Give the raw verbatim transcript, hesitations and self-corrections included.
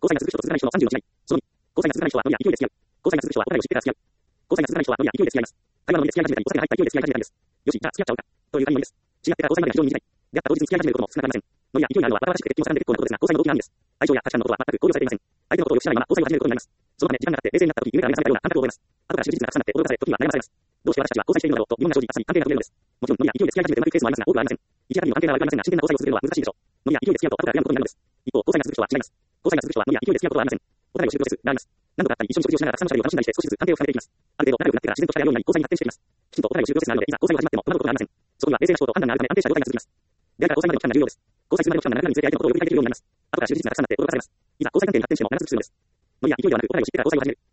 細が続く人と続かない人のさんじゅうの違い。そのに、交際が続かない人はノリや勢いで付き合う。交際が続く人は答えを知ってから付き合う。交際が続かない人はノリや勢いで付き合います。会話のノリで付き合い始めたり、答えが入った勢いで付き合い始めたりです。よし、じゃあ付き合っちゃおうか。という感じのノリです。知り合ってから交際までが非常に短い。出会った当日に付き合い始めることも少なくありません。ノリや勢いがあるのはバラバラしくて敵を盛んで結構なことですが、交際の動機があるんです。愛情や価値観のことは全く考慮されていません。相手のことをよく知らないまま交際を始めることになります。そのため、時間が経って冷静になった時、夢から目覚めたような感覚を覚えます。後から知る事実がたくさんあって驚かされ、時には悩まされます。どうして私たちは交際しているのだろうと疑問が生じ、朝に関係が途切れるのです。もちろん、ノリや勢いで付き合い始めてうまくいくケースもありますが、多くはありません。一夜限りの関係が悪くありませんが、真剣な交際を続けるのは難しいでしょう。ノリや勢いで付き合うと後から悩むことになるのです。一方、交際が続く人は違います。交際が続く人はノリや勢いで付き合うことはありません。お互いを知るプロセスがあります。何度かあったり、一緒に食事をしながらたくさんの喋りを楽しんだりして少しずつ関係を深めていきます。ある程度仲良くなってから自然としたやるようになり、交際に発展していきます。きちんとお互いを知るプロセスがあるので、いざ交際が始まっても戸惑うことがありません。そこには冷静な思考と判断があるため安定した状態が続きます。出会いから交際までの期間が重要です。交際するまでの期間が長くなるにつれて相手のことをよく理解できるようになります。後から知る事実がたくさんあって驚かされます。いざ交際関係に発展してもなかなか続く必要です。ノリや勢いではなくお互いを知ってから交際を始める。